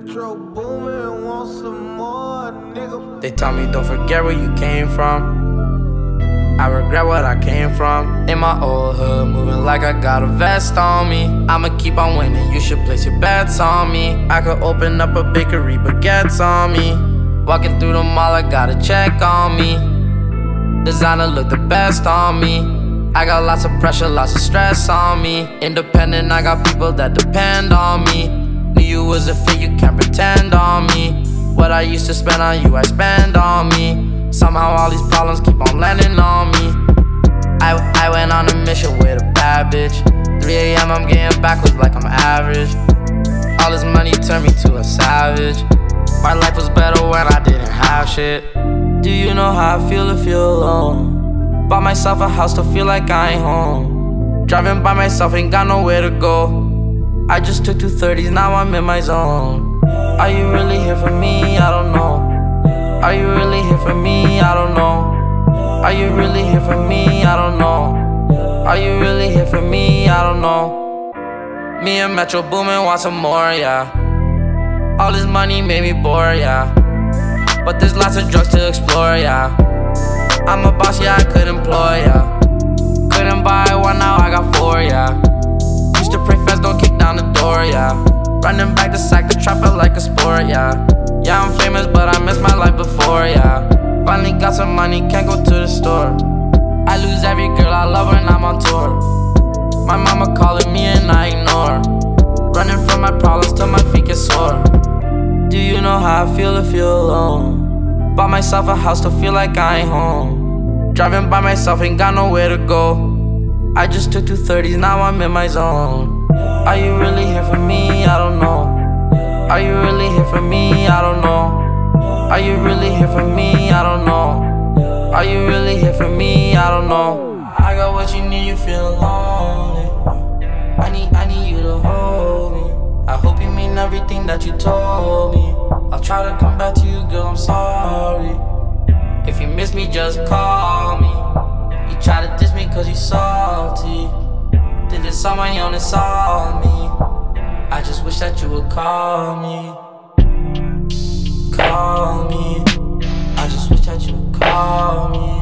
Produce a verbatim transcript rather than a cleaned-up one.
Metro Boomin, want some more, nigga. They tell me don't forget where you came from. I regret what I came from. In my old hood, moving like I got a vest on me. I'ma keep on winning, you should place your bets on me. I could open up a bakery, baguettes on me. Walking through the mall, I got a check on me. Designer look the best on me. I got lots of pressure, lots of stress on me. Independent, I got people that depend on me. Knew you was a fit, you can't pretend on me. What I used to spend on you, I spend on me. Somehow all these problems keep on landing on me. I, I went on a mission with a bad bitch. three A M I'm getting backwards like I'm average. All this money turned me to a savage. My life was better when I didn't have shit. Do you know how I feel to feel alone? Bought myself a house to feel like I ain't home. Driving by myself, ain't got nowhere to go. I just took two thirties, now I'm in my zone. Are you really here for me? I don't know. Are you really here for me? I don't know. Are you really here for me? I don't know. Are you really here for me? I don't know. Me and Metro Boomin want some more, yeah. All this money made me bored, yeah. But there's lots of drugs to explore, yeah. I'm a boss, yeah, I could employ, yeah. Couldn't buy one, now I got four, yeah. Used to pray fast, don't kick down the door, yeah. Running back to sack the trap felt like a sport, yeah. Yeah, I'm famous, but I missed my life before, yeah. Finally got some money, can't go to the store. I lose every girl I love when I'm on tour. My mama calling me and I ignore. Running from my problems till my feet get sore. Do you know how I feel to feel alone? Bought myself a house to feel like I ain't home. Driving by myself, ain't got nowhere to go. I just took two thirties, now I'm in my zone. Are you really here for me? I don't know. Are you really here for me? I don't know. Are you really here for me? I don't know. Are you really here for me? I don't know. I got what you need, you feel lonely. I need, I need you to hold me. I hope you mean everything that you told me. I'll try to come back to you, girl, I'm sorry. If you miss me, just call me. You try to diss me cause you salty. Did it someone you only saw me. I just wish that you would call me. Call me. I just wish that you would call me.